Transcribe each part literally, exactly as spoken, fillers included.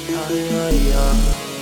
Yeah, yeah, yeah.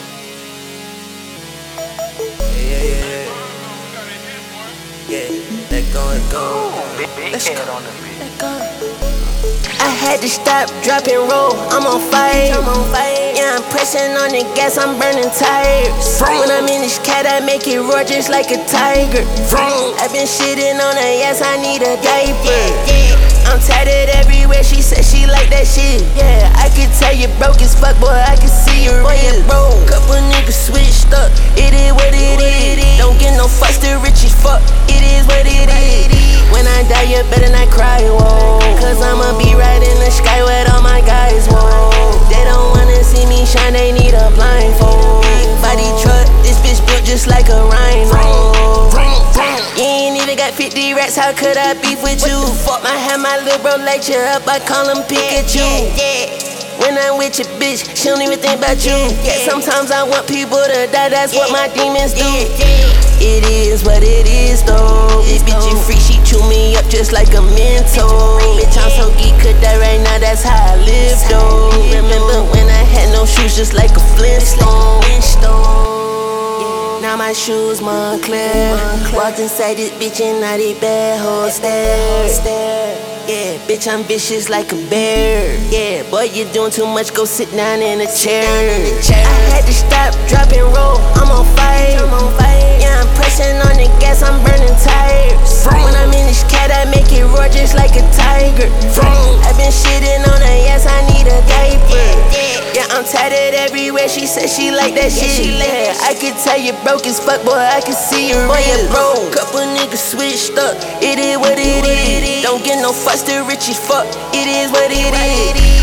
Yeah, yeah, yeah. Yeah, let go, let go. Let's go. Let go. I had to stop, drop, and roll. I'm on fire. I'm on fire. Yeah, I'm pressing on the gas. I'm burning tires. When I'm in this cat, I make it roar just like a tiger. I've been shitting on her. Yes, I need a diaper. I'm tatted everywhere. She said she like that shit. Yeah, I could tell you broke as fuck, boy. I can see you real. Couple niggas switched up. It is what it is. Don't get no fuss, still rich as fuck. It is what it is. When I die, you better not cry, whoa. Cause I'ma be right in the sky with all my guys, whoa. They don't wanna see me shine, they need a blindfold. Big body truck, this bitch built just like a rhino. You ain't even got fifty racks, how could I beef with you? Fuck, I have my little bro light you up, I call him Pikachu. When I'm with your bitch, she don't even think about you. Yeah, sometimes I want people to die, that's what my demons do. It is what it is though. This bitch you freak, she chew me up just like a mental. Bitch, I'm so geek, could die right now, that's how I live though. Remember when I had no shoes, just like a Flintstone. Now my shoes Moncler. Walked inside this bitch and now they bad hoes stare. Yeah, bitch, I'm vicious like a bear. Yeah, boy, you doing too much, go sit down in a chair. I had to stop, drop, and roll. I'm on fire. Yeah, I'm pressing on the gas, I'm burning tires. When I'm in this cat, I make it roar just like a tiger. I've been shitting on her, yes, I need a diaper. Yeah, I'm tatted everywhere, she said she like that shit. Yeah, I could tell you broke as fuck, boy, I can see you real. Bro, couple niggas switched up, it is what it is. Don't get no fuss, still rich as fuck, it is what it is.